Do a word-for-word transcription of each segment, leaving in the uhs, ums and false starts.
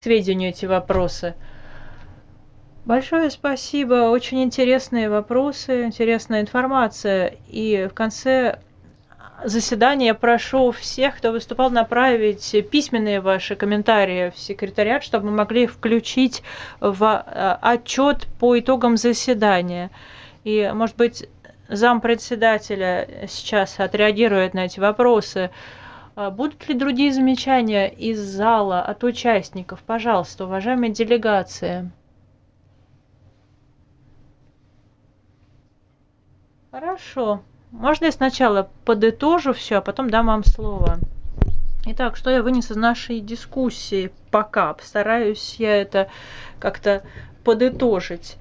сведению эти вопросы. Большое спасибо, очень интересные вопросы, интересная информация. И в конце заседания я прошу всех, кто выступал, направить письменные ваши комментарии в секретариат, чтобы мы могли включить в отчет по итогам заседания. И, может быть, зампредседателя сейчас отреагирует на эти вопросы. Будут ли другие замечания из зала от участников? Пожалуйста, уважаемые делегации. Хорошо. Можно я сначала подытожу все, а потом дам вам слово? Итак, что я вынес из нашей дискуссии пока? Постараюсь я это как-то подытожить.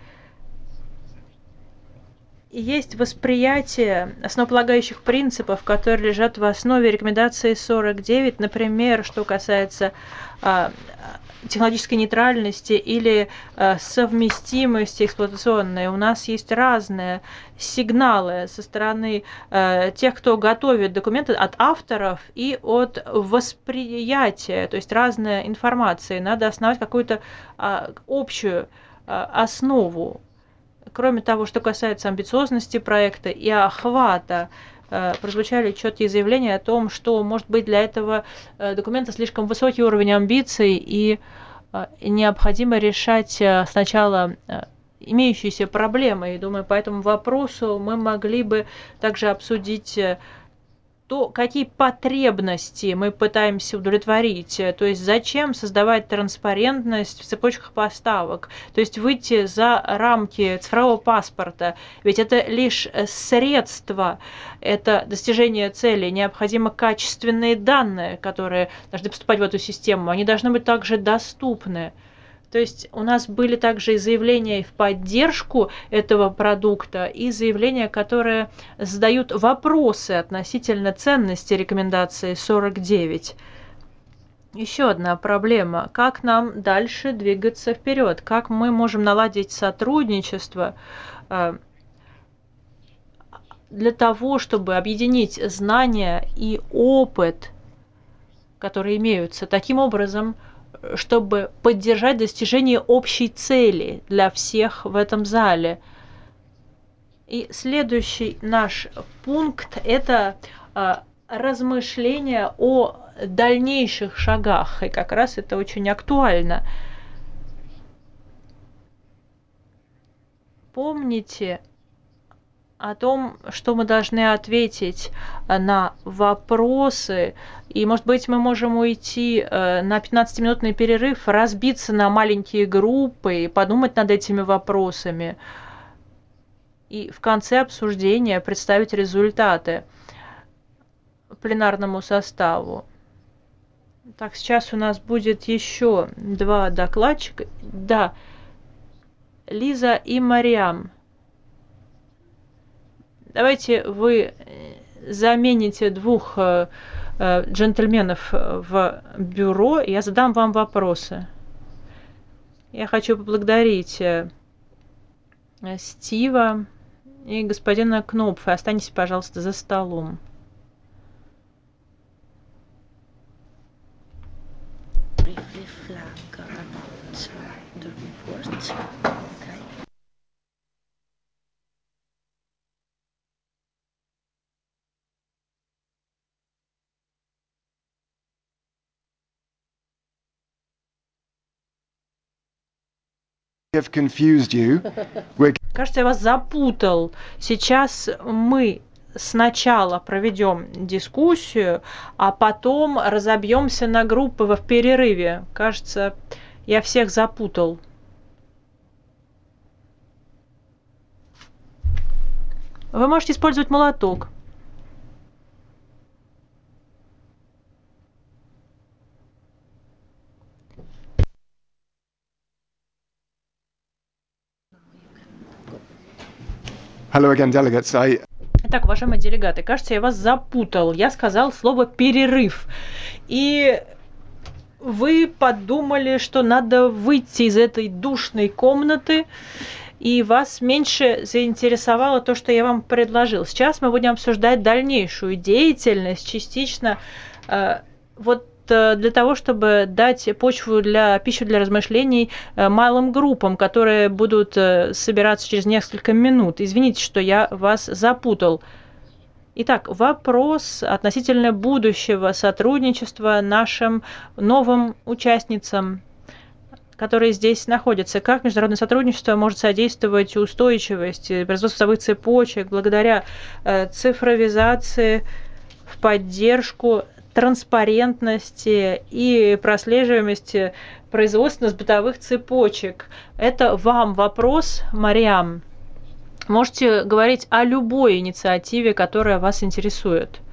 Есть восприятие основополагающих принципов, которые лежат в основе рекомендации сорок девять, например, что касается а, технологической нейтральности или а, совместимости эксплуатационной. У нас есть разные сигналы со стороны а, тех, кто готовит документы, от авторов и от восприятия, то есть разная информация. Надо основать какую-то а, общую а, основу. Кроме того, что касается амбициозности проекта и охвата, прозвучали четкие заявления о том, что, может быть, для этого документа слишком высокий уровень амбиций и необходимо решать сначала имеющиеся проблемы. И думаю, по этому вопросу мы могли бы также обсудить то, какие потребности мы пытаемся удовлетворить, то есть зачем создавать транспарентность в цепочках поставок, то есть выйти за рамки цифрового паспорта, ведь это лишь средство, это достижение цели, необходимо качественные данные, которые должны поступать в эту систему, они должны быть также доступны. То есть у нас были также и заявления в поддержку этого продукта, и заявления, которые задают вопросы относительно ценности рекомендации сорок девять. Еще одна проблема. Как нам дальше двигаться вперед? Как мы можем наладить сотрудничество для того, чтобы объединить знания и опыт, которые имеются, таким образом, чтобы поддержать достижение общей цели для всех в этом зале. И следующий наш пункт – это размышления о дальнейших шагах, и как раз это очень актуально. Помните о том, что мы должны ответить на вопросы, и, может быть, мы можем уйти на пятнадцатиминутный перерыв, разбиться на маленькие группы и подумать над этими вопросами, и в конце обсуждения представить результаты пленарному составу. Так, сейчас у нас будет еще два докладчика. Да, Лиза и Мариам. Давайте вы замените двух джентльменов в бюро, и я задам вам вопросы. Я хочу поблагодарить Стива и господина Кнопфа. Останьтесь, пожалуйста, за столом. Кажется, я вас запутал. Сейчас мы сначала проведем дискуссию, а потом разобьемся на группы в перерыве. Кажется, я всех запутал. Вы можете использовать молоток. Hello again, delegates. I... Итак, уважаемые делегаты, кажется, я вас запутал. Я сказал слово «перерыв». И вы подумали, что надо выйти из этой душной комнаты, и вас меньше заинтересовало то, что я вам предложил. Сейчас мы будем обсуждать дальнейшую деятельность, частично э, вот э, для того, чтобы дать почву для пищу для размышлений э, малым группам, которые будут э, собираться через несколько минут. Извините, что я вас запутал. Итак, вопрос относительно будущего сотрудничества нашим новым участницам, которые здесь находятся. Как международное сотрудничество может содействовать устойчивости, производству садовых цепочек благодаря э, цифровизации в поддержку транспарентности и прослеживаемости производственно-бытовых цепочек. Это вам вопрос, Мариам. Можете говорить о любой инициативе, которая вас интересует.